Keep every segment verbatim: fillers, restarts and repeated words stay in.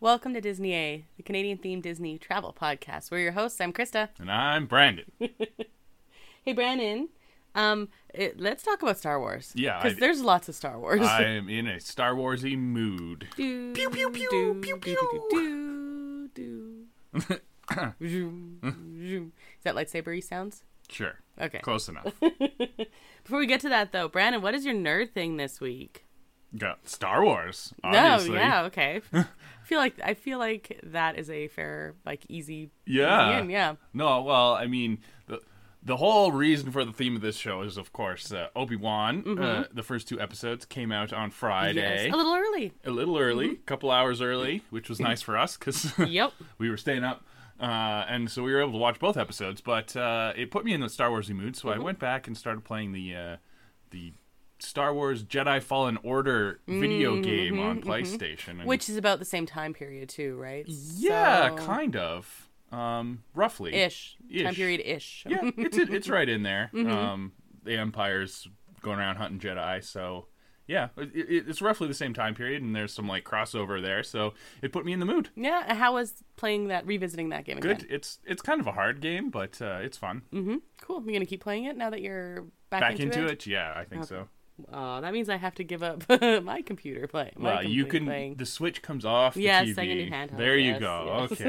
Welcome to Disney A, the Canadian-themed Disney travel podcast. We're your hosts. I'm Krista. And I'm Brandon. Hey, Brandon. Um, it, let's talk about Star Wars. Yeah. Because there's lots of Star Wars. I am in a Star Wars-y mood. Do, pew, pew, pew, do, pew, do, pew. do, do, do. Zoom, zoom. Is that lightsaber-y sounds? Sure. Okay. Close enough. Before we get to that, though, Brandon, what is your nerd thing this week? Got Star Wars, obviously. No, yeah, okay. I feel like I feel like that is a fair, like, easy. Yeah. Easy in, yeah. No, well, I mean, the the whole reason for the theme of this show is, of course, uh, Obi-Wan. Mm-hmm. Uh, the first two episodes came out on Friday. Yes, a little early. A little early, a Mm-hmm. couple hours early, which was nice for us because Yep. we were staying up. Uh, and so we were able to watch both episodes, but uh, it put me in the Star Wars-y mood, so mm-hmm. I went back and started playing the uh, the Star Wars Jedi Fallen Order video mm-hmm, game on PlayStation. Mm-hmm. And which is about the same time period, too, right? Yeah, so... kind of. Um, roughly. Ish. Ish. Time period-ish. Yeah, it's it's right in there. Mm-hmm. Um, the Empire's going around hunting Jedi, so... Yeah, it, it, it's roughly the same time period, and there's some like crossover there, so it put me in the mood. Yeah, how was playing that, revisiting that game again? Good. It's it's kind of a hard game, but uh, it's fun. Mm-hmm. Cool. You're gonna keep playing it now that you're back, back into, into it? it? Yeah, I think okay. so. Oh, that means I have to give up my computer play. My well, you can. playing. The Switch comes off. The yes, T V. I can do handheld. There you yes, go. Yes.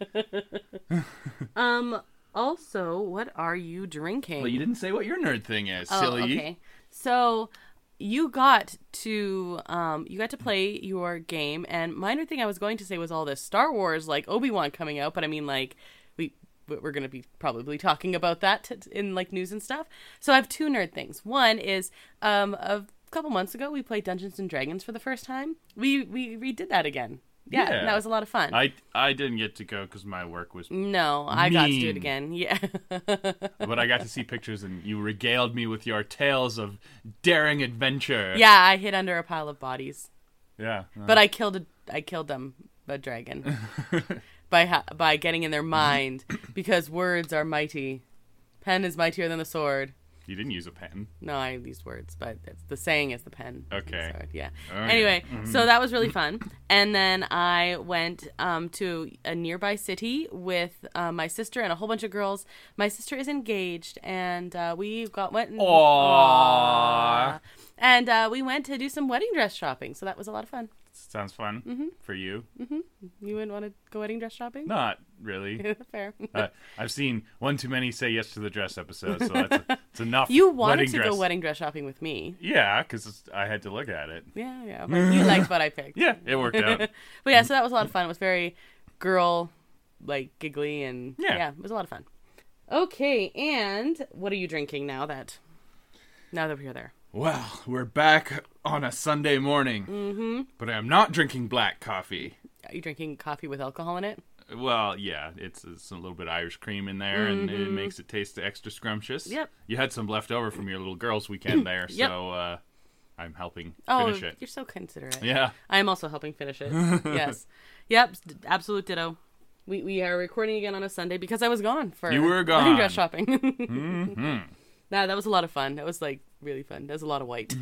Okay. um. Also, what are you drinking? Well, you didn't say what your nerd thing is, oh, silly. Okay. So. You got to um, you got to play your game, and minor thing I was going to say was all this Star Wars, like Obi-Wan coming out, but I mean, like, we, we're going to be probably talking about that t- in, like, news and stuff. So I have two nerd things. One is, um, a couple months ago, we played Dungeons and Dragons for the first time. We, we redid that again. Yeah, yeah. And that was a lot of fun. I, I didn't get to go because my work was No, I mean. got to do it again. Yeah. But I got to see pictures, and you regaled me with your tales of daring adventure. Yeah, I hid under a pile of bodies. Yeah. Uh. But I killed a, I killed them, a dragon. by ha- by getting in their mind, because words are mighty. Pen is mightier than the sword. You didn't use a pen. No, I used words, but it's, the saying is the pen. Okay. So, yeah. Okay. Anyway, Mm-hmm. so that was really fun. And then I went um, to a nearby city with uh, my sister and a whole bunch of girls. My sister is engaged, and uh, we got went. And, Aww. Aww. And uh, we went to do some wedding dress shopping, so that was a lot of fun. Sounds fun mm-hmm. for you. Mm-hmm. You wouldn't want to go wedding dress shopping? Not really. Fair. uh, I've seen one too many say yes to the dress episode, so that's, that's enough. You wanted wedding to dress. go wedding dress shopping with me. Yeah, because I had to look at it. Yeah, yeah. But you liked what I picked. Yeah, it worked out. But yeah, so that was a lot of fun. It was very girl, like, giggly, and yeah. yeah, it was a lot of fun. Okay, and what are you drinking now that now that we're there? Well, we're back on a Sunday morning, mm-hmm. but I'm not drinking black coffee. Are you drinking coffee with alcohol in it? Well, yeah, it's, it's a little bit of Irish cream in there, mm-hmm. and it makes it taste extra scrumptious. Yep. You had some left over from your little girls' weekend there, yep. so uh, I'm helping oh, finish it. You're so considerate. Yeah. I'm also helping finish it. Yes. Yep, absolute ditto. We we are recording again on a Sunday because I was gone for you were gone. wedding dress shopping. mm-hmm. Nah, that was a lot of fun. That was, like, really fun. That was a lot of white.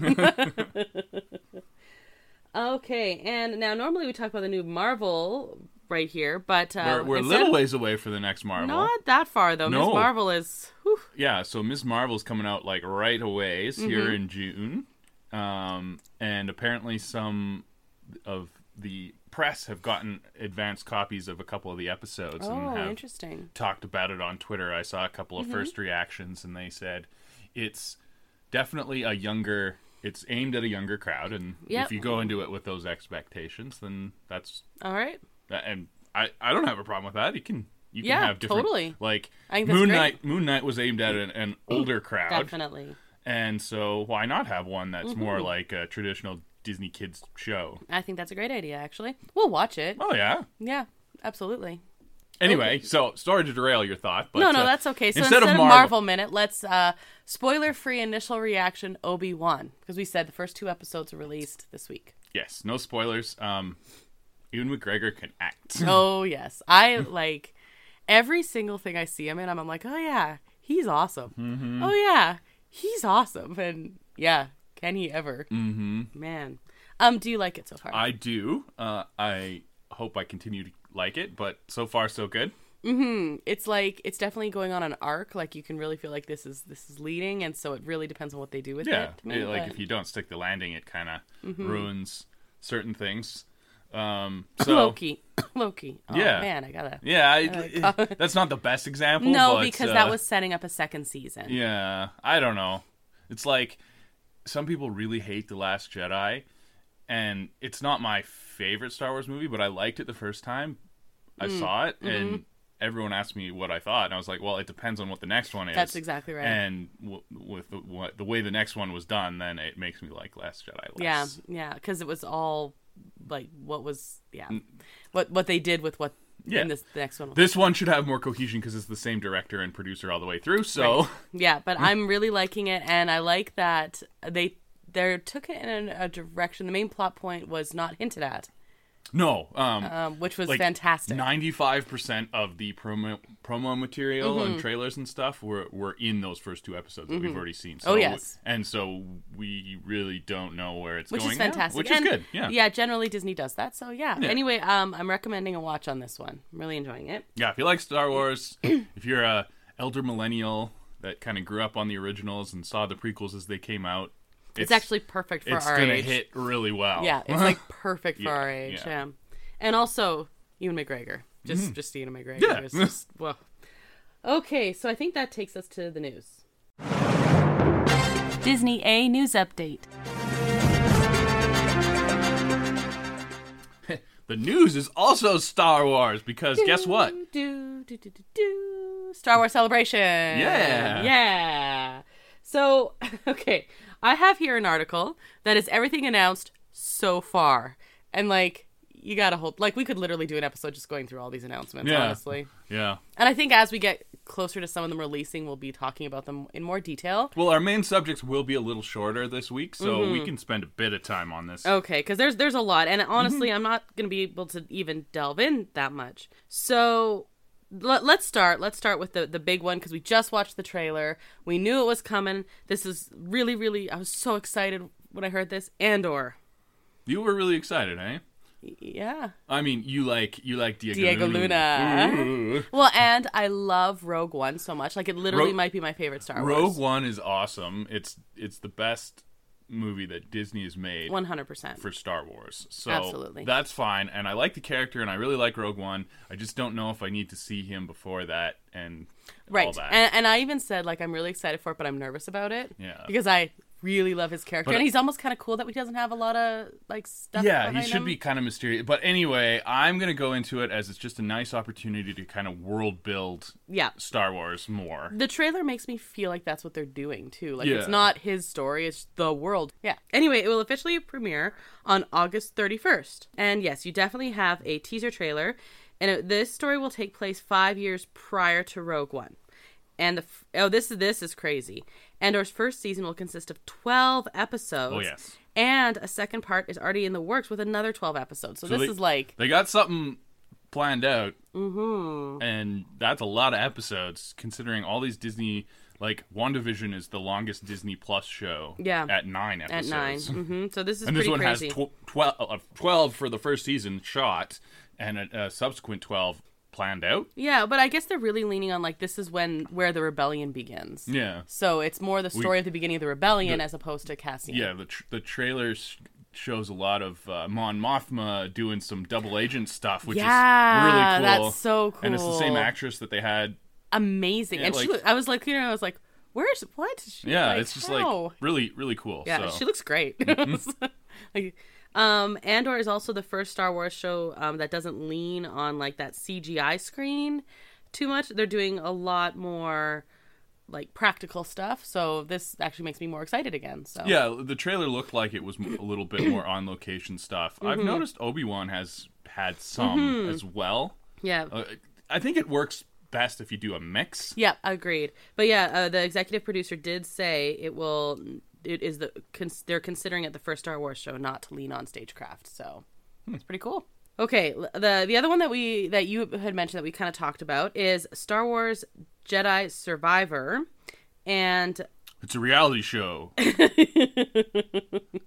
Okay, and now normally we talk about the new Marvel right here, but... Uh, we're we're a little ways away for the next Marvel. Not that far, though. No. Miz Marvel is... Whew. Yeah, so Miz Marvel's coming out, like, right away mm-hmm. here in June. Um, and apparently some of the press have gotten advanced copies of a couple of the episodes oh, and have interesting. talked about it on Twitter. I saw a couple of mm-hmm. first reactions, and they said it's definitely a younger, it's aimed at a younger crowd, and yep. if you go into it with those expectations, then that's all right. And I, I don't have a problem with that. You can you can yeah, have different totally. Like I think that's Moon great. Knight. Moon Knight was aimed at an, an older crowd, definitely, and so why not have one that's mm-hmm. more like a traditional Disney kids show? I think that's a great idea. Actually, we'll watch it. Oh yeah, yeah, absolutely. Anyway, okay. so sorry to derail your thought, but no, no, uh, that's okay. So instead, instead of Marvel, Marvel Minute, let's uh, spoiler-free initial reaction Obi-Wan, because we said the first two episodes are released this week. Yes, no spoilers. Um, Ewan McGregor can act. Oh yes, I like every single thing I see him in. I'm, I'm like, oh yeah, he's awesome. Mm-hmm. Oh yeah, he's awesome, and yeah, can he ever? Mm-hmm. Man, um, do you like it so far? I do. Uh, I hope I continue to like it, but so far so good. Mm-hmm. It's like it's definitely going on an arc. Like you can really feel like this is this is leading, and so it really depends on what they do with Yeah, it. to me, it, like but- if you don't stick the landing, it kind of Mm-hmm. ruins certain things. Um, so Loki, Loki. Oh, Yeah. man, I gotta. yeah, I, Uh, it- that's not the best example. No, but, because uh, that was setting up a second season. Yeah, I don't know. It's like some people really hate The Last Jedi, and it's not my favorite Star Wars movie, but I liked it the first time I Mm. saw it, Mm-hmm. and everyone asked me what I thought, and I was like, well, it depends on what the next one is. That's exactly right. And w- with the, what, the way the next one was done, then it makes me like Last Jedi Yeah, less. yeah, because it was all like what was yeah, what what they did with what Yeah. in this the next one. This one should have more cohesion because it's the same director and producer all the way through. So Right. Yeah, but I'm really liking it, and I like that they they took it in a, a direction. The main plot point was not hinted at, no, um, um, which was like fantastic. ninety-five percent of the promo promo material Mm-hmm. and trailers and stuff were were in those first two episodes that we've already seen. So, Oh, yes. and so we really don't know where it's which going is now, fantastic. which And, is good. Yeah, yeah. Generally, Disney does that. So yeah. Yeah. Anyway, um, I'm recommending a watch on this one. I'm really enjoying it. yeah. If you like Star Wars, if you're a elder millennial that kind of grew up on the originals and saw the prequels as they came out, It's, actually perfect for it's our gonna age. hit really well. Yeah, it's like perfect for Yeah, our age. yeah. Yeah. And also Ewan McGregor. Just just Ewan McGregor. Yeah. It's just, well. Okay, so I think that takes us to the news. Disney A news update. The news is also Star Wars because guess what? Do, do, do, do, do. Star Wars Celebration. Yeah. Yeah. So, okay. I have here an article that is everything announced so far. And, like, you gotta hold... Like, we could literally do an episode just going through all these announcements, Yeah. honestly. Yeah. And I think as we get closer to some of them releasing, we'll be talking about them in more detail. Well, our main subjects will be a little shorter this week, so Mm-hmm. we can spend a bit of time on this. Okay, because there's there's a lot, and honestly, Mm-hmm. I'm not going to be able to even delve in that much. So let, let's start. Let's start with the the big one because we just watched the trailer. We knew it was coming. This is really, really. I was so excited when I heard this. Andor. You were really excited, eh? Y- Yeah. I mean, you like you like Diego, Diego Luna. Ooh. Well, and I love Rogue One so much. Like it literally Rogue- might be my favorite Star Rogue Wars. One is awesome. It's it's the best movie that Disney has made One hundred percent. for Star Wars. So Absolutely. that's fine. And I like the character, and I really like Rogue One. I just don't know if I need to see him before that and all Right. that. And, and I even said like I'm really excited for it, but I'm nervous about it. Yeah. Because I really love his character, But- and he's almost kind of cool that he doesn't have a lot of like stuff. Yeah, he behind should him. be kind of mysterious. But anyway, I'm going to go into it as it's just a nice opportunity to kind of world build Yeah. Star Wars more. The trailer makes me feel like that's what they're doing too. Like Yeah. it's not his story, it's the world. Yeah. Anyway, it will officially premiere on August thirty-first. And yes, you definitely have a teaser trailer, and it, this story will take place five years prior to Rogue One. And the f- oh, this is this is crazy. Andor's first season will consist of twelve episodes. Oh, yes. And a second part is already in the works with another twelve episodes. So, So this they- is like They got something planned out, mm-hmm. and that's a lot of episodes considering all these Disney. Like WandaVision is the longest Disney Plus show. Yeah. At nine at episodes. nine. Mm-hmm. So this is And this pretty one crazy. has tw- twelve, uh, twelve for the first season shot, and a, a subsequent twelve planned out. Yeah, but I guess they're really leaning on like this is when where the rebellion begins. Yeah. So it's more the story We- of the beginning of the rebellion the- as opposed to Cassian. Yeah, the tr- the trailers shows a lot of uh, Mon Mothma doing some double agent stuff, which Yeah, is really cool. that's so cool. And it's the same actress that they had. Amazing. Yeah, and she, like- look- I was like, you know, I was like, where's what? Is she, Yeah, like, it's just how? like really, really cool. Yeah, so. Mm-hmm. she looks great. like, um, Andor is also the first Star Wars show um, that doesn't lean on like that C G I screen too much. They're doing a lot more like practical stuff. So this actually makes me more excited again. So Yeah, the trailer looked like it was m- a little bit more on location stuff. I've Mm-hmm. noticed Obi-Wan has had some as well. yeah. Uh, I think it works best if you do a mix. Yeah, agreed. But yeah, uh, the executive producer did say it will. It is the cons- they're considering it the first Star Wars show not to lean on stagecraft. So it's pretty cool. Okay, l- the the other one that we that you had mentioned that we kind of talked about is Star Wars Jedi Survivor, and It's a reality show.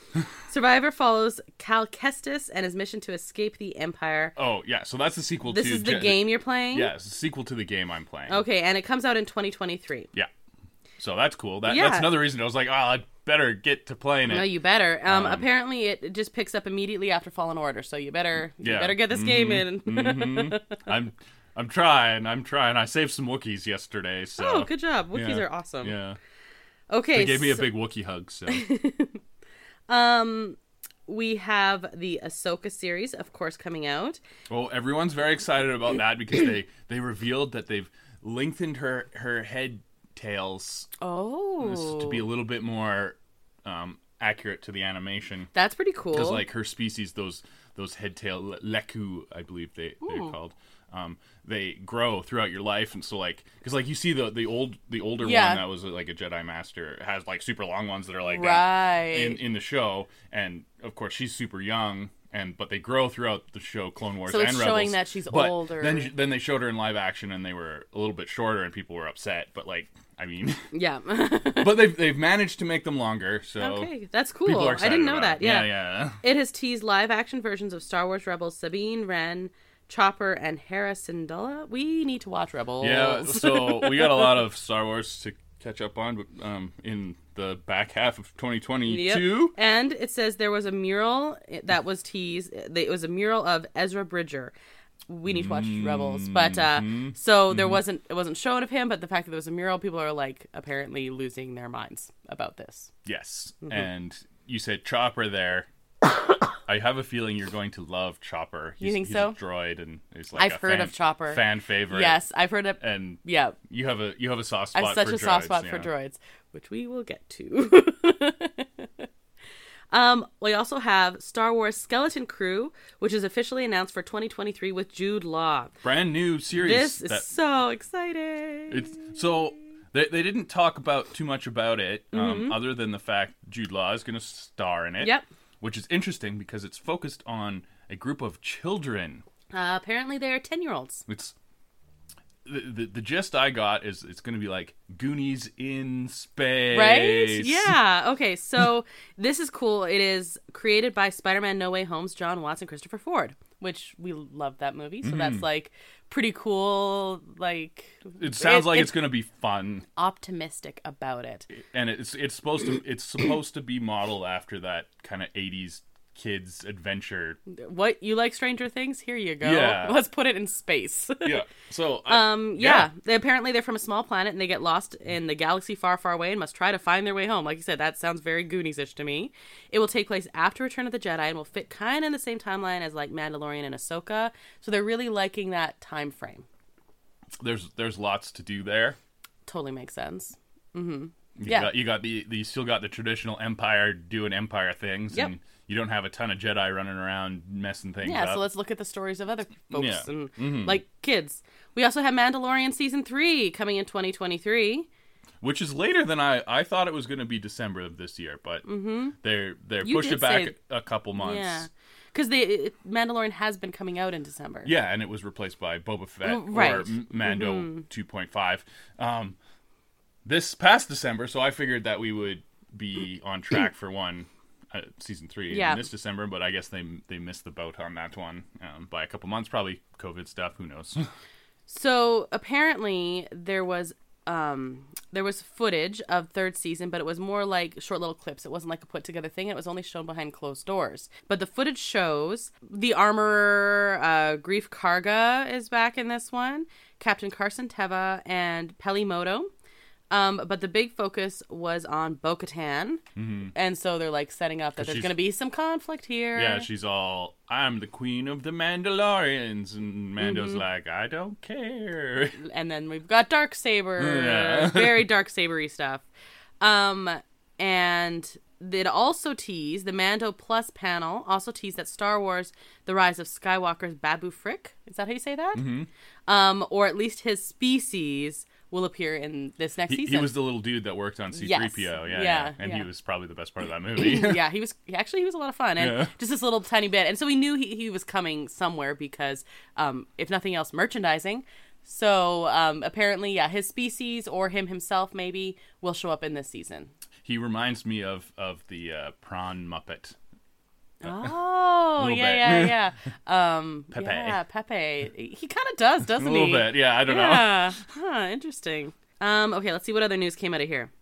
Survivor follows Cal Kestis and his mission to escape the Empire. Oh, yeah. So that's the sequel This to... is the Je- game you're playing? Yeah, it's the sequel to the game I'm playing. Okay, and it comes out in twenty twenty-three. Yeah. So that's cool. That, Yeah. That's another reason I was like, oh, I better get to playing it. No, you better. Um, Um, apparently, it just picks up immediately after Fallen Order, so you better you Yeah. better get this game in. mm-hmm. I'm I'm trying. I'm trying. I saved some Wookiees yesterday, so... Oh, good job. Wookiees Yeah. are awesome. Yeah. Okay, They gave me a so- big Wookiee hug, so... Um, we have the Ahsoka series, of course, coming out. Well, everyone's very excited about that because they, they revealed that they've lengthened her, her head tails Oh, to be a little bit more um, accurate to the animation. that's pretty cool. Because, like, her species, those those head tail le- leku, I believe they, they're Ooh. called, um, they grow throughout your life. And so, like, because, like, you see the, the old the older Yeah. one that was, like, a Jedi Master has, like, super long ones that are, like, Right. in, in the show. And, of course, she's super young. And but they grow throughout the show Clone Wars So and it's Rebels. showing that she's but older. Then then they showed her in live action and they were a little bit shorter and people were upset. But like I mean, yeah. but they've they've managed to make them longer. So Okay, that's people cool. are I excited didn't know about that. it. Yeah. yeah, It has teased live action versions of Star Wars Rebels, Sabine Wren, Chopper, and Hera Syndulla. We need to watch Rebels. yeah. So we got a lot of Star Wars to catch up on, but um, in the back half of twenty twenty-two. Yep. And it says there was a mural that was teased. It was a mural of Ezra Bridger. We need to watch Rebels, but uh, Mm-hmm. so there wasn't it wasn't shown of him. But the fact that there was a mural, people are like apparently losing their minds about this. Yes, Mm-hmm. and you said Chopper there. I have a feeling you're going to love Chopper. He's, You think he's so? a droid, and he's like I've a heard fan, of Chopper. fan favorite. Yes, I've heard of. and Yeah, you have a you have a soft I spot. have such for a soft droids, spot for yeah. droids, which we will get to. um, we also have Star Wars Skeleton Crew, which is officially announced for twenty twenty-three with Jude Law. Brand new series. This is that- so exciting. It's so they they didn't talk about too much about it, um, Mm-hmm. other than the fact Jude Law is going to star in it. Yep. Which is interesting because it's focused on a group of children. Uh, apparently, they're ten-year-olds. It's the, the the gist I got is it's going to be like Goonies in space, Right? Yeah. Okay, so this is cool. It is created by Spider-Man No Way Home's John Watts and Christopher Ford, which we love that movie. So that's like pretty cool. Like It sounds it- like it- it's going to be fun, optimistic about it. and it's it's supposed to it's supposed to be modeled after that kind of eighties kids adventure. What, you like Stranger Things? Here you go. Yeah. Let's put it in space. Yeah. So I- Um, yeah, They, apparently they're from a small planet and they get lost in the galaxy far, far away and must try to find their way home. Like you said, that sounds very Goonies-ish to me. It will take place after Return of the Jedi and will fit kind of in the same timeline as like Mandalorian and Ahsoka. So they're really liking that time frame. there's there's lots to do there. Totally makes sense. Mm-hmm. You Yeah. got, you got the, the you still got the traditional Empire doing Empire things, Yep. and you don't have a ton of Jedi running around messing things Yeah, up. so let's look at the stories of other folks Yeah. and Mhm. like kids. We also have Mandalorian season three coming in twenty twenty-three. Which is later than I I thought it was going to be December of this year, but Mm-hmm. they're they're You pushed did it back say- a couple months. Yeah, because the Mandalorian has been coming out in December. Yeah, and it was replaced by Boba Fett Mm, right. or M- Mando two point five. Um, this past December, so I figured that we would be on track for one uh, season three Yeah. in this December, but I guess they they missed the boat on that one um, by a couple months, probably COVID stuff. Who knows? So apparently there was um there was footage of third season, but it was more like short little clips. It wasn't like a put together thing. It was only shown behind closed doors. But the footage shows the armorer uh, Grief Karga is back in this one, Captain Carson Teva, and Peli Motto. Um, but the big focus was on Bo-Katan. Mm-hmm. And so they're like setting up that 'Cause there's she's- going to be some conflict here. Yeah, she's all, I'm the queen of the Mandalorians. And Mando's Mm-hmm. like, I don't care. And then we've got Darksaber. Yeah. Very Darksaber-y stuff. Um, and it also teased, the Mando Plus panel also teased that Star Wars The Rise of Skywalker's Babu Frick, is that how you say that? Mm-hmm. Um, or at least his species will appear in this next He, season. he was the little dude that worked on C three P O. Yes. Yeah, Yeah, yeah. And yeah. he was probably the best part of that movie. yeah, he was actually he was a lot of fun, and Yeah. just this little tiny bit, and so we knew he, he was coming somewhere because, um, if nothing else, merchandising. So um, apparently, yeah, his species or him himself maybe will show up in this season. he reminds me of of the uh, prawn Muppet. Oh, little yeah, bit. yeah, yeah. Um, Pepe. Yeah, Pepe. He kind of does, doesn't A he? little bit, yeah. I don't know. Yeah. Huh, interesting. Um, okay, let's see what other news came out of here.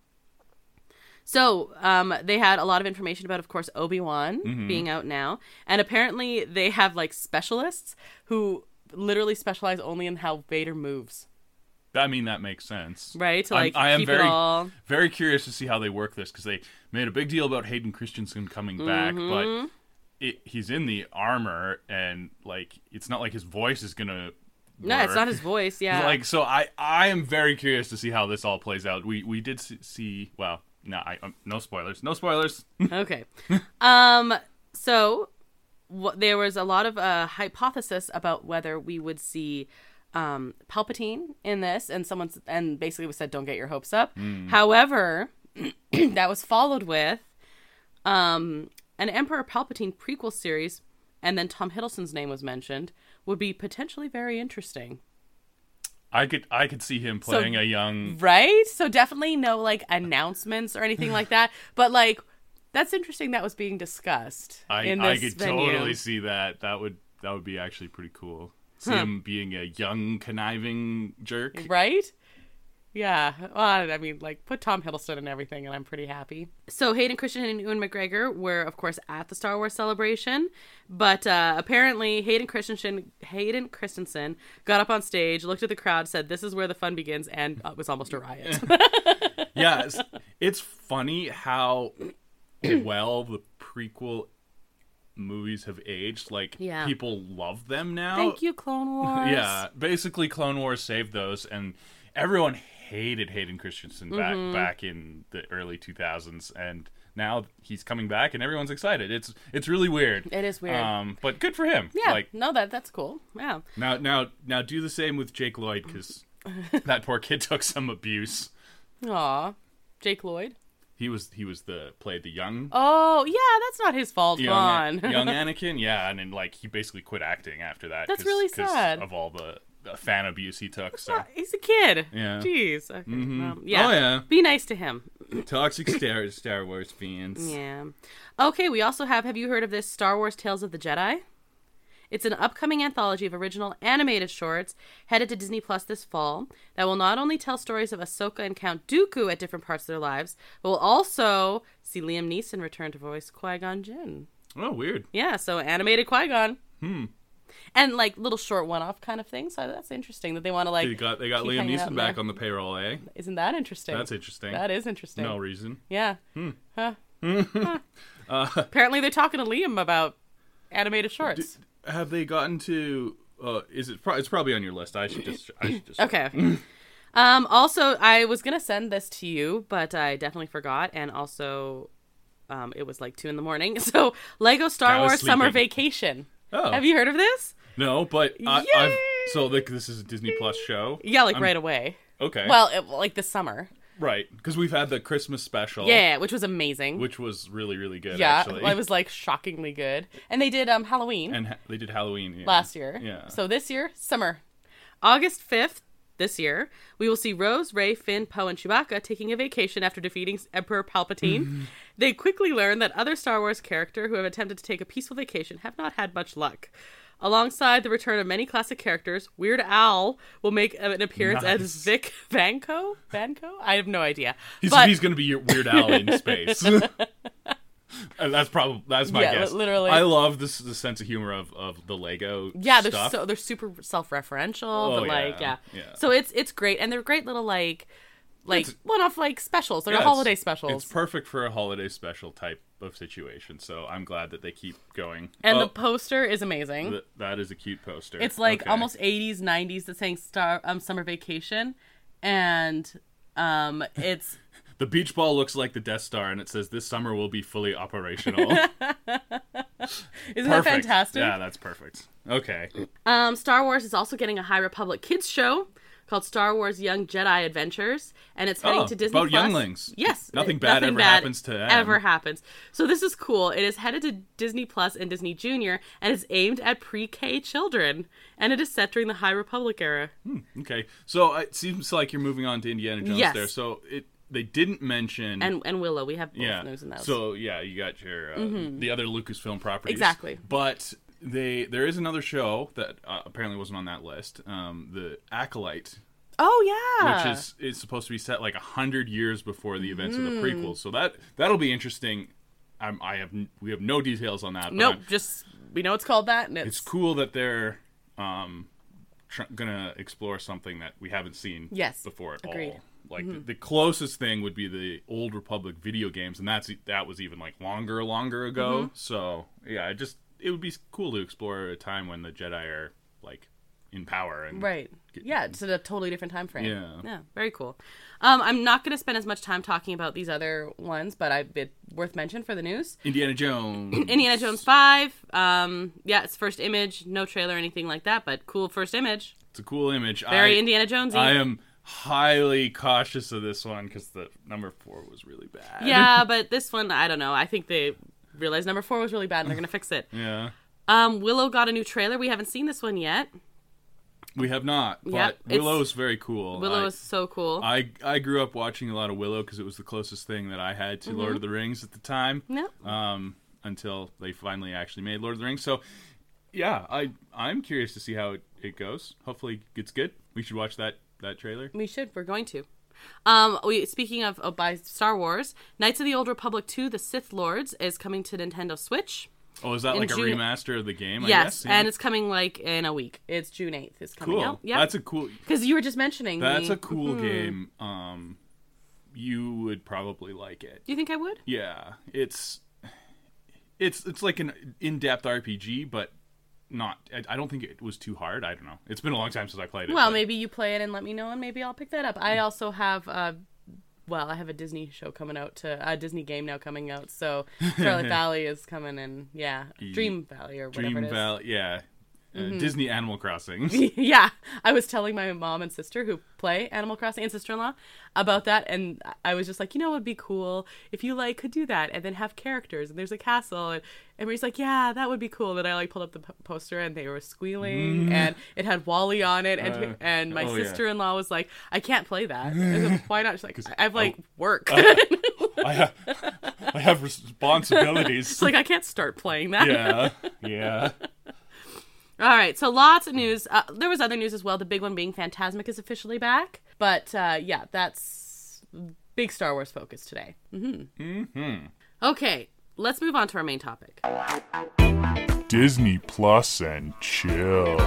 So, um, they had a lot of information about, of course, Obi-Wan Mm-hmm. being out now. And apparently they have, like, specialists who literally specialize only in how Vader moves. I mean, that makes sense, Right? To, I'm- like, I am keep very, it all... very curious to see how they work this because they made a big deal about Hayden Christensen coming back, Mm-hmm. but it, he's in the armor, and like, it's not like his voice is gonna. No, it's work. not his voice, yeah. Like, so I, I am very curious to see how this all plays out. We, we did see, see well, no, I, um, no spoilers, no spoilers. Okay. um, so wh- there was a lot of uh, hypothesis about whether we would see um, Palpatine in this, and someone's and basically was said, "Don't get your hopes up." However, that was followed with um, an Emperor Palpatine prequel series, and then Tom Hiddleston's name was mentioned. Would be potentially very interesting. I could, I could see him playing a young. Right? So definitely no, like, announcements or anything like that. But, like, that's interesting that was being discussed I, in I this could venue. totally see that. That would, that would be actually pretty cool. See him being a young conniving jerk. Right? Yeah. Well, I mean, like, put Tom Hiddleston and everything, and I'm pretty happy. So Hayden Christensen and Ewan McGregor were, of course, at the Star Wars celebration. But uh, apparently, Hayden Christensen, Hayden Christensen got up on stage, looked at the crowd, said, "This is where the fun begins," and it was almost a riot. Yeah, it's, it's funny how well the prequel movies have aged. Like, Yeah. people love them now. Thank you, Clone Wars. Yeah, basically Clone Wars saved those, and everyone hated Hayden Christensen back Mm-hmm. back in the early two thousands, and now he's coming back, and everyone's excited. It's it's really weird. It is weird. Um, but good for him. Yeah. Like, no, that that's cool. Yeah. now now now do the same with Jake Lloyd, because that poor kid took some abuse. Aw. Jake Lloyd. He was he was the played the young Oh, yeah, that's not his fault. young, Come on. young Anakin, yeah, and then like he basically quit acting after that. That's 'cause- really 'cause sad. of all the, the fan abuse he took. So He's a kid. Yeah. Jeez. Okay. Well, yeah. Oh, yeah. Be nice to him. toxic Star Star Wars fans. Yeah. Okay, we also have, have you heard of this Star Wars Tales of the Jedi? It's an upcoming anthology of original animated shorts headed to Disney Plus this fall that will not only tell stories of Ahsoka and Count Dooku at different parts of their lives, but will also see Liam Neeson return to voice Qui-Gon Jinn. Oh, weird. Yeah, so animated Qui-Gon. Hmm. And like little short one-off kind of thing. So that's interesting that they want to like. They got they got keep Liam hanging out Neeson in back there. on the payroll, eh? Isn't that interesting? That's interesting. That is interesting. No reason. Yeah. Huh. Huh. Apparently, they're talking to Liam about animated shorts. Have they gotten to? Uh, is it? Pro- it's probably on your list. I should just. I should just. Okay. okay. um. Also, I was gonna send this to you, but I definitely forgot, and also, um, it was like two in the morning. So, Lego Star I was Wars Summer sleeping. Vacation. Oh. Have you heard of this? No, but I, Yay! I've. So like this is a Disney Plus show. Yeah, like I'm- right away. Okay. Well, it, like this summer. right, because we've had the Christmas special. Yeah, which was amazing. Which was really really good. yeah, Actually. it was like shockingly good. And they did um Halloween. And ha- they did Halloween yeah. last year. Yeah. So this year, summer. August fifth, this year, we will see Rose, Rey, Finn, Poe, and Chewbacca taking a vacation after defeating Emperor Palpatine. They quickly learn that other Star Wars characters who have attempted to take a peaceful vacation have not had much luck. Alongside the return of many classic characters, Weird Al will make an appearance as Nice. Vic Vanco? Vanco? I have no idea. He's, but he's going to be your Weird Al in space. And that's probably that's my Yeah, guess. li- literally. I love this the sense of humor of, of the Lego. yeah, they're stuff. so they're super self-referential, Oh, but like yeah, yeah. yeah. So it's it's great, and they're great little like like It's- one-off like specials. They're Yeah, holiday it's- specials. It's perfect for a holiday special type of situation. So I'm glad that they keep going. And Oh, the poster is amazing. th- that is a cute poster. It's like Okay. almost eighties, nineties that's saying star um summer vacation, and um it's The beach ball looks like the Death Star, and it says this summer will be fully operational. isn't that Perfect. fantastic? Yeah, that's perfect. Okay. Um, Star Wars is also getting a High Republic kids show called Star Wars Young Jedi Adventures, and it's heading Oh, to Disney about Plus. younglings. Yes, Nothing it- bad ever happens to them. Ever happens. So this is cool. It is headed to Disney Plus and Disney Junior, and is aimed at pre-K children, and it is set during the High Republic era. Okay. So it seems like you're moving on to Indiana Jones Yes. there. So it they didn't mention And and Willow, we have both yeah. news in those. So yeah, you got your uh, Mm-hmm. the other Lucasfilm properties Exactly. But they there is another show that uh, apparently wasn't on that list. Um, the Acolyte. Oh yeah, Which is is supposed to be set like a hundred years before the events Mm. of the prequels. So that that'll be interesting. I'm, I have we have no details on that. But nope. I'm- Just we know it's called that, and it's, it's cool that they're um, tr- gonna explore something that we haven't seen Yes, before at agreed. all. Like the, the closest thing would be the Old Republic video games, and that's that was even like longer, longer ago. Mm-hmm. So yeah, it just it would be cool to explore a time when the Jedi are like in power and right. Get- Yeah, it's at a totally different time frame. Yeah. yeah, very cool. Um, I'm not going to spend as much time talking about these other ones, but I bit worth mention for the news. Indiana Jones. Indiana Jones five. Um, yeah, it's first image, no trailer or anything like that, but cool first image. It's a cool image. Very I, Indiana Jonesy. I am highly cautious of this one because the number four was really bad. Yeah, but this one, I don't know. I think they realized number four was really bad and they're going to fix it. Yeah. Um, Willow got a new trailer. We haven't seen this one yet. We have not, but Yep, it's- Willow's very cool. Willow I, is so cool. I I grew up watching a lot of Willow because it was the closest thing that I had to Lord of the Rings at the time. Yep. Um, until they finally actually made Lord of the Rings. So, yeah, I I'm curious to see how it, it goes. Hopefully, it's good. We should watch that that trailer. We should. We're going to. Um, we speaking of oh, by Star Wars, Knights of the Old Republic two: The Sith Lords is coming to Nintendo Switch. Oh, is that In like June- a remaster of the game? I Yes, guess? Yeah. and it's coming like in a week. It's June eighth. It's coming cool. out. Yeah, That's a cool. because you were just mentioning. That's the, a cool Mhm. game. Um, you would probably like it. Do you think I would? Yeah, it's it's it's like an in-depth R P G, but not. I, I don't think it was too hard. I don't know. It's been a long time since I played it. Well, but- maybe you play it and let me know, and maybe I'll pick that up. I also have, uh, well, I have a Disney show coming out, to a Disney game now coming out. So Starlight Valley is coming, and yeah, Dream Valley or whatever Dream it is. Valley. Yeah, uh, Disney Animal Crossing. Yeah, I was telling my mom and sister who play Animal Crossing and sister-in-law about that, and I was just like, you know, it would be cool if you like could do that and then have characters and there's a castle, and everybody's like, yeah, that would be cool. And then I like pulled up the p- poster and they were squealing and it had Wally on it, and Uh, and my oh, yeah. sister-in-law was like, I can't play that. I said, why not? She's like, I have like oh, work. I have I have responsibilities. It's like I can't start playing that. yeah, yeah. All right, so lots of news. Uh, there was other news as well. The big one being Phantasmic is officially back. But uh, yeah, that's big Star Wars focus today. Mm-hmm. Mm-hmm. Okay, let's move on to our main topic. Disney Plus and chill.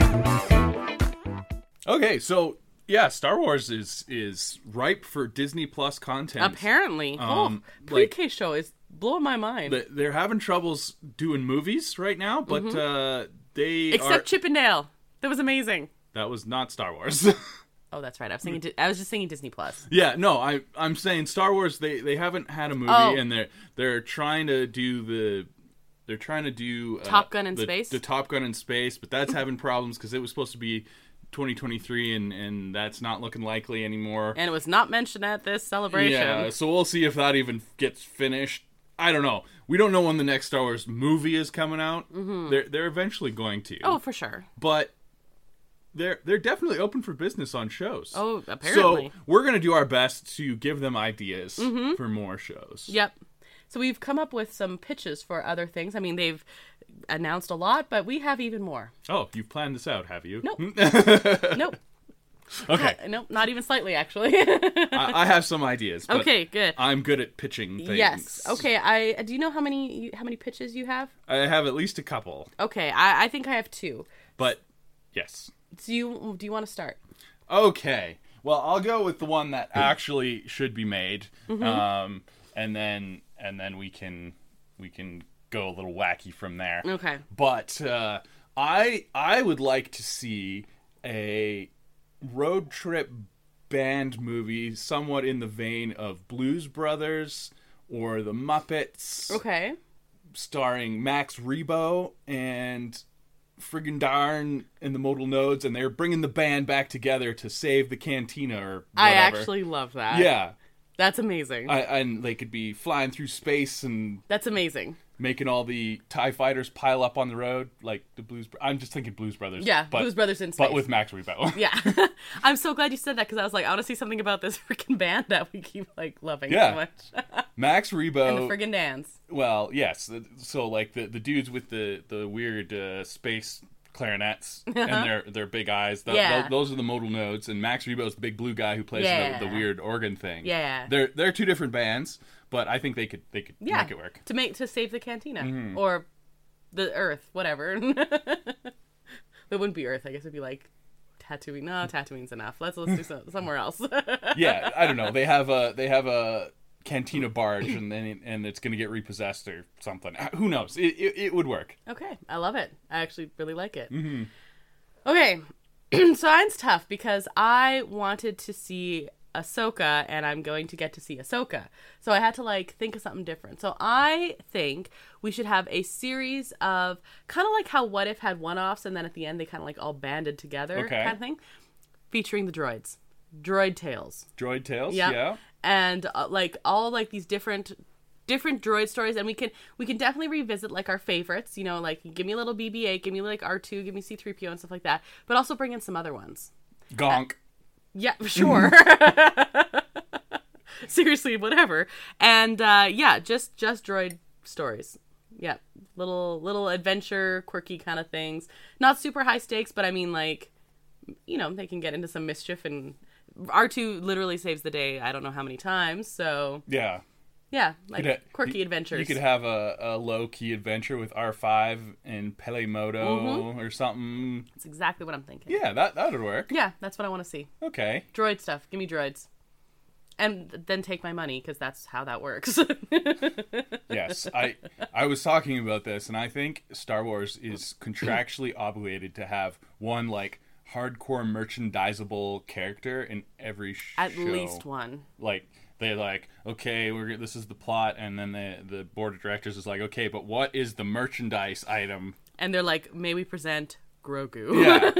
Okay, so yeah, Star Wars is is ripe for Disney Plus content. Apparently, Um, oh, pre-K show is blowing my mind. Th- They're having troubles doing movies right now, but uh, they Except are. Chip and Dale. That was amazing. That was not Star Wars. Oh, that's right. I was thinking. Di- I was just thinking Disney Plus. Yeah, no, I I'm saying Star Wars. They they haven't had a movie, Oh. and they're they're trying to do the they're trying to do uh, Top Gun in the, space? The Top Gun in space, but that's having problems because it was supposed to be twenty twenty-three, and and that's not looking likely anymore. And it was not mentioned at this celebration. Yeah, so we'll see if that even gets finished. I don't know. We don't know when the next Star Wars movie is coming out. Mm-hmm. They're they're eventually going to. Oh, for sure. But they're they're definitely open for business on shows. Oh, apparently. So we're gonna do our best to give them ideas Mm-hmm. for more shows. Yep. So we've come up with some pitches for other things. I mean, they've announced a lot, but we have even more. Oh, you've planned this out, have you? Nope. Nope. Okay. Uh, nope. Not even slightly, actually. I, I have some ideas. But Okay, good. I'm good at pitching things. Yes. Okay. I do you know how many how many pitches you have? I have at least a couple, Okay. I, I think I have two. but yes. Do you do you want to start? Okay. Well, I'll go with the one that actually should be made, Mm-hmm. um, and then and then we can we can go a little wacky from there. Okay. But uh, I I would like to see a road trip band movie, somewhat in the vein of Blues Brothers or the Muppets, Okay. starring Max Rebo and friggin' darn and the Modal Nodes, and they're bringing the band back together to save the cantina or whatever. I actually love that. Yeah. That's amazing. I, and they could be flying through space, and That's amazing. making all the TIE fighters pile up on the road, like the Blues. I'm just thinking Blues Brothers. Yeah, but, Blues Brothers in space. but with Max Rebo. Yeah. I'm so glad you said that because I was like, I want to see something about this freaking band that we keep like loving Yeah. so much. Max Rebo. And the friggin' dance. Well, yes. So like the the dudes with the the weird uh, space clarinets and their their big eyes. Th- Yeah. th- those are the modal nodes, and Max Rebo's the big blue guy who plays Yeah. the, the weird organ thing. Yeah. They're they're two different bands, but I think they could they could Yeah. make it work. To make to save the cantina Mm-hmm. or the Earth, whatever. It wouldn't be Earth. I guess it'd be like Tatooine. No, Tatooine's enough. Let's let's do some, somewhere else. Yeah, I don't know. They have a they have a cantina barge, and then and it's going to get repossessed or something. Who knows? It it, it would work. Okay, I love it. I actually really like it. Mm-hmm. Okay, so mine's tough because I wanted to see Ahsoka, and I'm going to get to see Ahsoka. So I had to like think of something different. So I think we should have a series of kind of like how What If had one-offs, and then at the end they kind of like all banded together Okay. kind of thing, featuring the droids, droid tales. Droid Tales. Yep. Yeah. And uh, like all like these different different droid stories, and we can we can definitely revisit like our favorites, you know, like give me a little B B eight, give me like R two, give me C three P O and stuff like that, but also bring in some other ones. Gonk. Yeah, sure. Seriously, whatever. And uh yeah, just just droid stories. Yeah, little little adventure, quirky kind of things. Not super high stakes, but I mean like, you know, they can get into some mischief, and R two literally saves the day I don't know how many times, so Yeah. yeah, like Could ha- quirky you- adventures. You could have a, a low key adventure with R five and Pele Moto Mm-hmm. or something. That's exactly what I'm thinking. Yeah, that that would work. Yeah, that's what I want to see. Okay. Droid stuff. Give me droids. And then take my money, because that's how that works. Yes, I I was talking about this, and I think Star Wars is contractually obligated to have one like hardcore merchandisable character in every sh- At show. least one. Like they like, okay, we're this is the plot, and then the the board of directors is like, okay, but what is the merchandise item? And they're like, may we present Grogu? Yeah,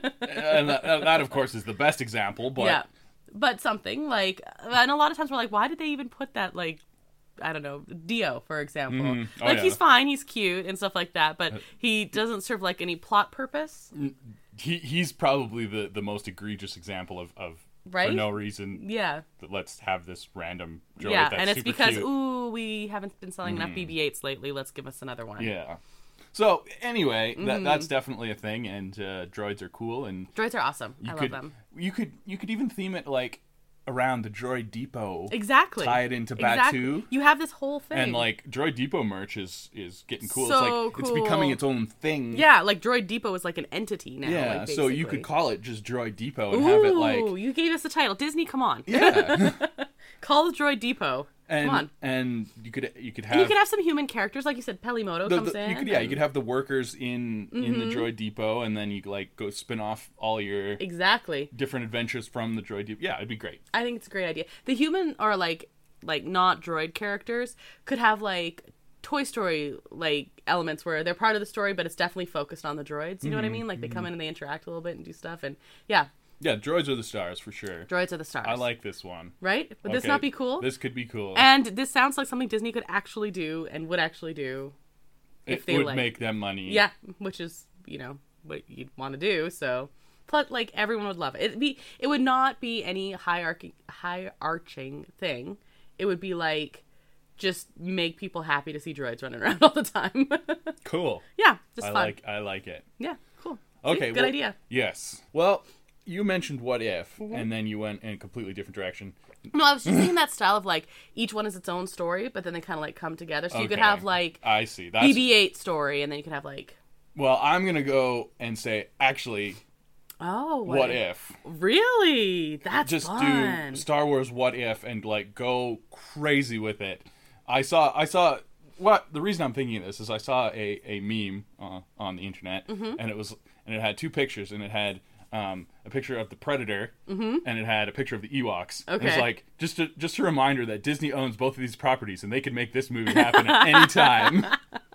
and that, that of course is the best example, but Yeah. But something like, and a lot of times we're like, why did they even put that, like, I don't know, Dio, for example. Mhm. Oh, like, yeah. he's fine, he's cute and stuff like that, but he doesn't serve, like, any plot purpose. he he's probably the, the most egregious example of, of Right? for no reason. Yeah. That let's have this random droid Yeah, that's and it's super because, cute. ooh, we haven't been selling enough B B eights lately, let's give us another one. Yeah. So anyway, Mm-hmm. that that's definitely a thing, and uh, droids are cool, and Droids are awesome. you I could love them. you could you could even theme it like around the Droid Depot. Exactly. Tie it into Exactly. Batuu. You have this whole thing. And like Droid Depot merch is is getting cool. So it's like it's becoming cool. its own thing. Yeah, like Droid Depot is like an entity now. Yeah, like, so you basically. could call it just Droid Depot and Ooh, have it like you gave us the title. Disney, come on. yeah, Call the Droid Depot. and Come on. and you could you could have And you could have some human characters, like you said, Pelimoto the, comes the- in. you could yeah you and- could have the workers in in Mm-hmm. the Droid Depot, and then you could, like go spin off all your Exactly. different adventures from the Droid Depot. Yeah, it'd be great. I think it's a great idea. The human or like like not droid characters could have like Toy Story like elements where they're part of the story, but it's definitely focused on the droids. You know what I mean? Like they come in and they interact a little bit and do stuff, and yeah, Yeah, droids are the stars for sure. droids are the stars. I like this one. right? Would this Okay, not be cool? This could be cool. And this sounds like something Disney could actually do and would actually do. if it they would like- make them money. Yeah, which is, you know, what you'd want to do. So, plus, like, everyone would love it. It'd be, it would not be any hierarchy, high-arching thing. It would be like, just make people happy to see droids running around all the time. Cool. Yeah, just I fun. like I like it. Yeah, cool. See? Okay, good well, idea. Yes. Well, you mentioned What If, Mm-hmm. and then you went in a completely different direction. No, I was just thinking that style of like each one is its own story, but then they kind of like come together. So you could Okay. have like I see. That's B B eight story, and then you could have like well. I'm gonna go and say actually, oh, What If? Really? That's Just fun. do Star Wars What If and like go crazy with it. I saw. I saw. What the reason I'm thinking of this is I saw a a meme uh, on the internet, Mm-hmm. and it was and it had two pictures, and it had. Um, a picture of the Predator, and it had a picture of the Ewoks. And It's Mm-hmm. Okay. like just a, just a reminder that Disney owns both of these properties, and they can make this movie happen at any time.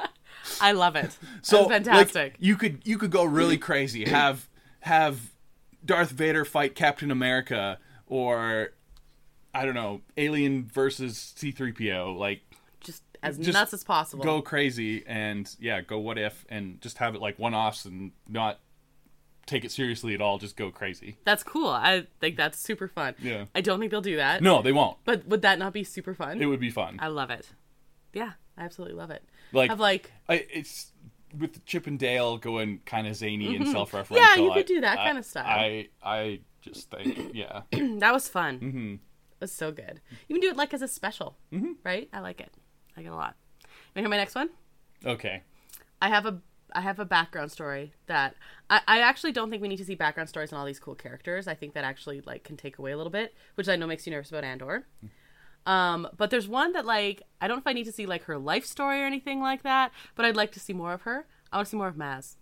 I love it. So That's fantastic. like, you could you could go really crazy. Have have Darth Vader fight Captain America, or I don't know, Alien versus C three P O. Like Just as Just nuts as possible. Go crazy and yeah, go what if and just have it like one-offs and not take it seriously at all. Just go crazy. That's cool. I think that's super fun. Yeah. I don't think they'll do that. No, they won't. But would that not be super fun? It would be fun. I love it. Yeah, I absolutely love it. Like, have like, I, it's with Chip and Dale going kind of zany and self-referential. Yeah, you could I- do that I- kind of style. I I just think, yeah. that was fun. Mm-hmm. It was so good. You can do it like as a special, mm-hmm. right? I like it. I like it a lot. You want to hear my next one? Okay. I have a I have a background story that I, I actually don't think we need to see background stories on all these cool characters. I think that actually like can take away a little bit, which I know makes you nervous about Andor. Um, but there's one that like I don't know if I need to see like her life story or anything like that, but I'd like to see more of her. I want to see more of Maz.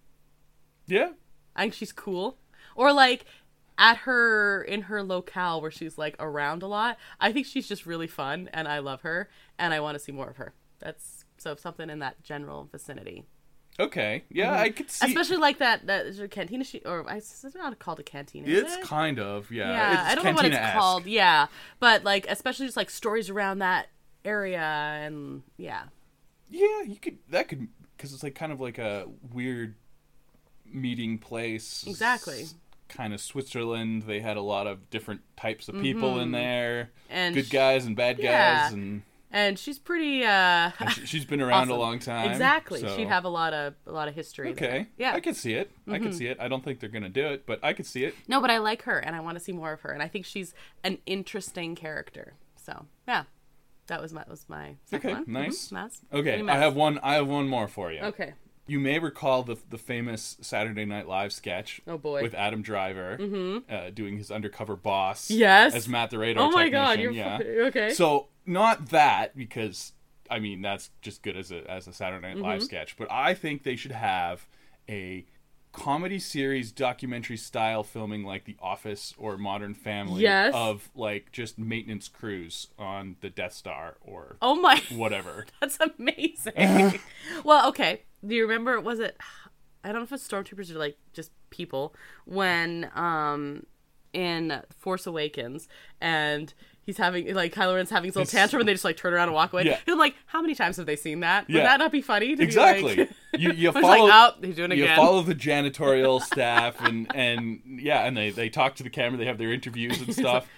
Yeah. I think she's cool. Or like at her in her locale where she's like around a lot. I think she's just really fun and I love her and I want to see more of her. That's so something in that general vicinity. Okay. Yeah, Mm-hmm. I could see. Especially like that that is there a cantina she or I it's not called a cantina. Is It's it? kind of, yeah. Yeah, it's I don't know what it's Cantina-esque. called. Yeah, but like especially just like stories around that area and yeah. Yeah, you could. That could because it's like kind of like a weird meeting place. Exactly. Kind of Switzerland. They had a lot of different types of people in there. And good sh- guys and bad yeah. guys, and, And she's pretty uh and she, she's been around awesome. a long time. Exactly. so- She'd have a lot of a lot of history Okay. there. Yeah. I could see it. I could see it. I don't think they're gonna do it, but I could see it. No, but I like her and I want to see more of her and I think she's an interesting character. So, yeah. That was my was my second Okay, one. nice. Mm-hmm. Maz. Okay, Any I Maz? have one. I have one more for you. Okay. You may recall the the famous Saturday Night Live sketch. Oh, boy. With Adam Driver uh, doing his undercover boss. Yes. As Matt the Radar Oh my technician. god, you're yeah. fu- okay. So not that because I mean that's just good as a as a Saturday Night Mm-hmm. Live sketch, but I think they should have a comedy series documentary style filming like The Office or Modern Family Yes. of like just maintenance crews on the Death Star or Oh my whatever. That's amazing. Well, okay. Do you remember? Was it? I don't know if it's stormtroopers or like just people when um in Force Awakens and he's having like Kylo Ren's having his little It's- tantrum and they just like turn around and walk away. Yeah. And I'm like, how many times have they seen that? Would Yeah. that not be funny? To Exactly. Be like... You you I was follow like, oh, he's doing it you again. follow the janitorial staff and and yeah, and they they talk to the camera. They have their interviews and stuff.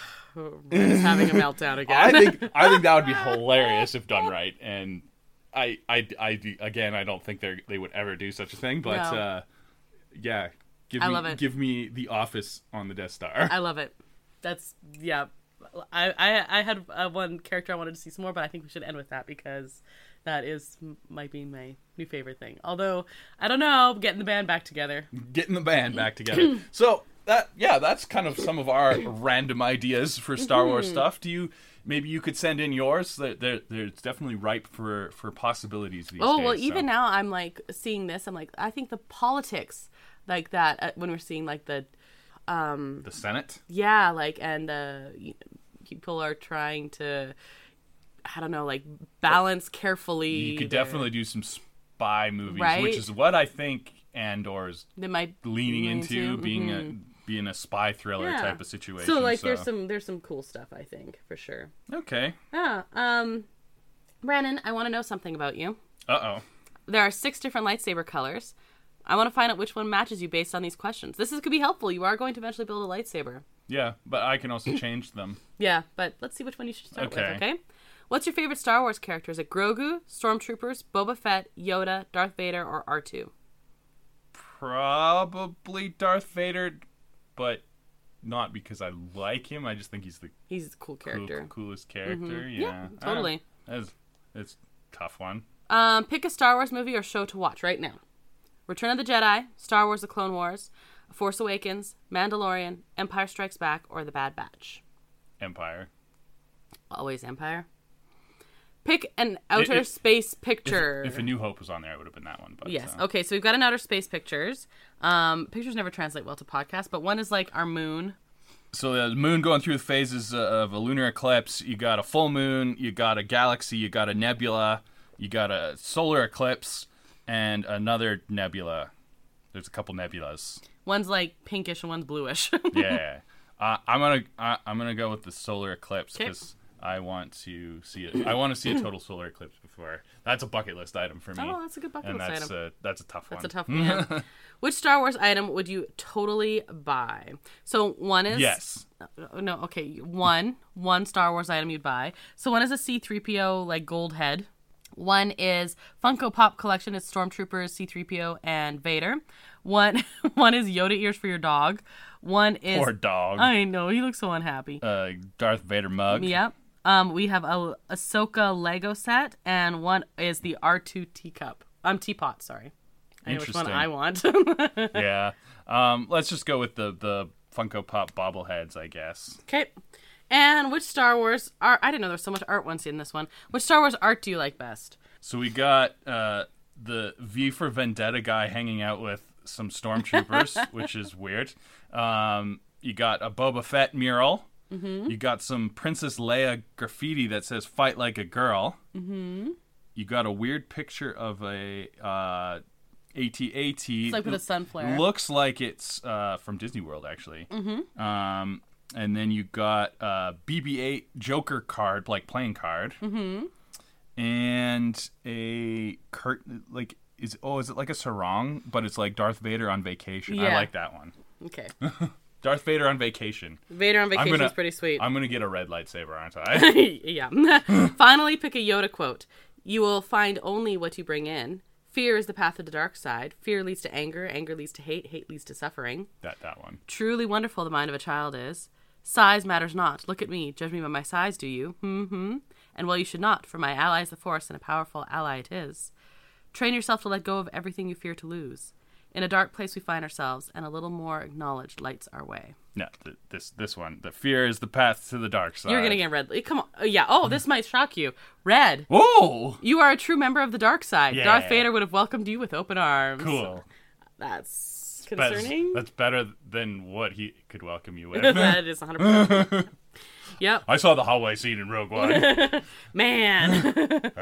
Ren is having a meltdown again. I think I think that would be hilarious if done right. And I I, I again I don't think they they would ever do such a thing. But No. uh, yeah, give I me love it. give me The Office on the Death Star. I love it. That's yeah. I I, I had uh, one character I wanted to see some more, but I think we should end with that because that is might be my new favorite thing. Although I don't know, getting the band back together. Getting the band back together. So that yeah, that's kind of some of our random ideas for Star Wars Mm-hmm. stuff. Do you maybe you could send in yours? They're, they're, they're it's definitely ripe for for possibilities these Oh days. well, so. even now I'm like seeing this. I'm like, I think the politics like that uh, when we're seeing like the, um, the Senate. yeah, like and uh, y- people are trying to, I don't know, like balance carefully. You could their- definitely do some spy movies, Right? which is what I think Andor's they might leaning lean into, being mhm. a being a spy thriller Yeah. type of situation. So like, there's some there's some cool stuff I think for sure. okay. Yeah. Um, Brandon, I want to know something about you. Uh oh. There are six different lightsaber colors. I want to find out which one matches you based on these questions. This is could be helpful. You are going to eventually build a lightsaber. Yeah, but I can also change them. Yeah, but let's see which one you should start Okay. with, okay? What's your favorite Star Wars character? Is it Grogu, Stormtroopers, Boba Fett, Yoda, Darth Vader, or R two? Probably Darth Vader, but not because I like him. I just think he's the He's a cool cool, character. coolest character. Yeah, Yeah, totally. Uh, that's it's a tough one. Um, pick a Star Wars movie or show to watch right now. Return of the Jedi, Star Wars The Clone Wars, Force Awakens, Mandalorian, Empire Strikes Back, or The Bad Batch. Empire. Always Empire. Pick an outer If- space If, picture. if A New Hope was on there, it would have been that one. But Yes. uh, Okay, so we've got an outer space pictures. Um, pictures never translate well to podcasts, but one is like our moon. So the moon going through the phases of a lunar eclipse. You got a full moon. You got a galaxy. You got a nebula. You got a solar eclipse and another nebula. There's a couple nebulas. One's like pinkish and one's bluish. Yeah. uh, I'm gonna I, I'm gonna go with the solar eclipse Okay. because I want to see it. I want to see a total solar eclipse before. That's a bucket list item for me. Oh, that's a good bucket and list that's item. A, that's a tough That's one. a tough one. Yeah. Which Star Wars item would you totally buy? So one is Yes. No, okay. One, one Star Wars item you'd buy. So one is a C three P O like gold head. One is Funko Pop collection. It's Stormtroopers, C three P O, and Vader. One, one is Yoda ears for your dog. One is Poor dog. I know he looks so unhappy. Uh, Darth Vader mug. Yep. Um, we have a Ahsoka Lego set, and one is the R two teacup. Um, teapot. Sorry. I know which one Interesting. I want. Yeah. Um, let's just go with the the Funko Pop bobbleheads, I guess. Okay. And which Star Wars art? I didn't know there was so much art once in this one. Which Star Wars art do you like best? So we got uh, the V for Vendetta guy hanging out with some stormtroopers, which is weird. Um, you got a Boba Fett mural. Mm-hmm. You got some Princess Leia graffiti that says "Fight like a girl." Mm-hmm. You got a weird picture of a uh, A T A T. It's like with a sun flare. Looks like it's uh, from Disney World, actually. Mm-hmm. Um, and then you got a B B eight Joker card, like playing card. Mm-hmm. And a curt like is oh is it like a sarong, but it's like Darth Vader on vacation. I Yeah. like that one. Okay. Darth Vader on vacation. Vader on vacation gonna- is pretty sweet. I'm gonna get a red lightsaber, aren't I? Yeah. Finally, pick a Yoda quote. You will find only what you bring in. Fear is the path to the dark side. Fear leads to anger. Anger leads to hate. Hate leads to suffering. that that one. Truly wonderful the mind of a child is. Size matters not. Look at me. Judge me by my size, do you? Hmm. And well, you should not, for my ally is the Force, and a powerful ally it is. Train yourself to let go of everything you fear to lose. In a dark place we find ourselves, and a little more acknowledged lights our way. No, th- this this one. The fear is the path to the dark side. You're gonna get red. Come on. Oh, yeah. Oh, this might shock you. Red. Whoa! You are a true member of the dark side. Yeah. Darth Vader would have welcomed you with open arms. Cool. That's That's, concerning. that's better than what he could welcome you with. That is one hundred percent. Yep. I saw the hallway scene in Rogue One. Man.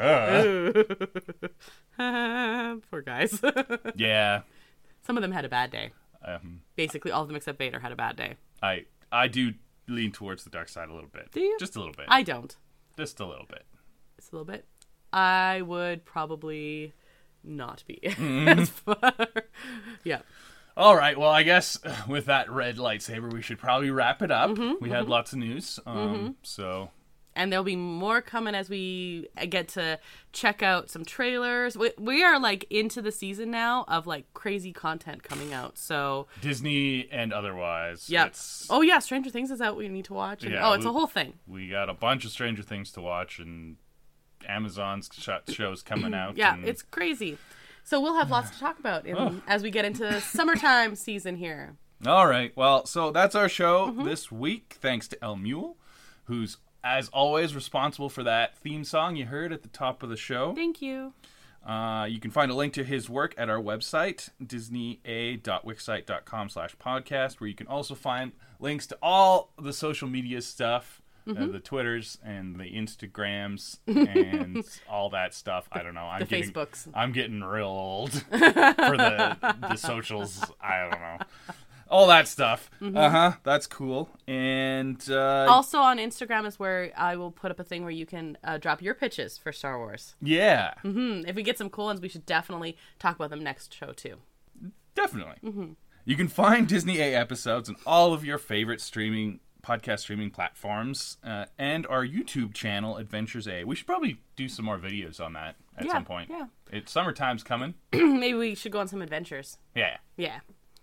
Uh, Poor guys. yeah. Some of them had a bad day. Um, Basically, all of them except Vader had a bad day. I I do lean towards the dark side a little bit. Do you? Just a little bit. I don't. Just a little bit. Just a little bit. I would probably not be Mm-hmm. as far. Yeah. All right. Well, I guess with that red lightsaber, we should probably wrap it up. Mm-hmm, we had lots of news. Um, So And there'll be more coming as we get to check out some trailers. We, we are like into the season now of like crazy content coming out. So Disney and otherwise. yeah. It's, Oh yeah, Stranger Things is out. We need to watch. And, Yeah, oh, it's we- a whole thing. we got a bunch of Stranger Things to watch, and Amazon's sh- shows coming out. Yeah, and it's crazy. So we'll have lots to talk about in, as we get into summertime season here. All right. Well, so that's our show Mm-hmm. this week. Thanks to El Mule, who's as always responsible for that theme song you heard at the top of the show. Thank you. Uh, you can find a link to his work at our website, disney a dot wixsite dot com slash podcast, where you can also find links to all the social media stuff, Mm-hmm. uh, the Twitters and the Instagrams and all that stuff. I don't know. I'm the getting, Facebooks. I'm getting real old for the the socials. I don't know. All that stuff. Mm-hmm. Uh huh. That's cool. And uh, Also on Instagram is where I will put up a thing where you can uh, drop your pitches for Star Wars. yeah, Hmm. If we get some cool ones, we should definitely talk about them next show too. definitely. Mm-hmm. You can find Disney A episodes on all of your favorite streaming podcast streaming platforms uh, and our YouTube channel, Adventures A. We should probably do some more videos on that at Yeah, some point. yeah. It's summertime's coming. Maybe we should go on some adventures. Yeah. Yeah.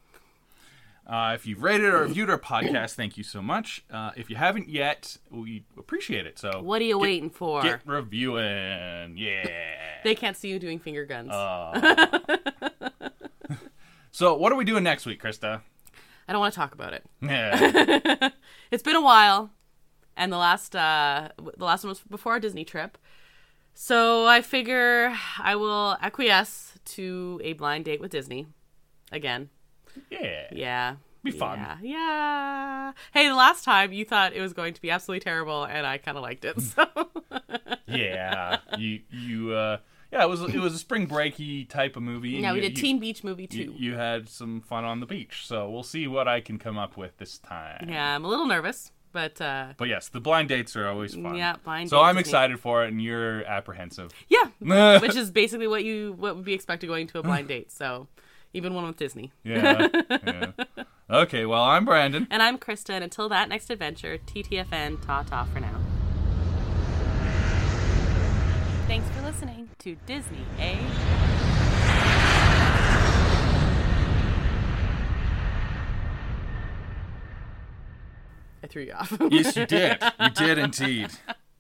Uh, if you've rated or reviewed our podcast, thank you so much. Uh, if you haven't yet, we appreciate it. So What are you get, waiting for? Get reviewing. Yeah. They can't see you doing finger guns. Uh, So what are we doing next week, Krista? I don't want to talk about it. Yeah. It's been a while, and the last uh, the last one was before our Disney trip. So I figure I will acquiesce to a blind date with Disney again. Yeah. Yeah. Be fun. Yeah. Yeah. Hey, the last time you thought it was going to be absolutely terrible, and I kind of liked it. So Yeah. You you uh yeah, it was it was a spring breaky type of movie. yeah, we You- did you, Teen Beach Movie you, too. you had some fun on the beach. So we'll see what I can come up with this time. Yeah, I'm a little nervous, But uh, But yes, the blind dates are always fun. Yeah, blind So dates I'm is excited for it, and you're apprehensive. yeah, which is basically what you what would be expected going to a blind date. So even one with Disney. Yeah. yeah. Okay, well, I'm Brandon. And I'm Krista, and until that next adventure, T T F N, ta-ta for now. Thanks for listening to Disney, eh? I threw you off. Yes, you did. You did indeed.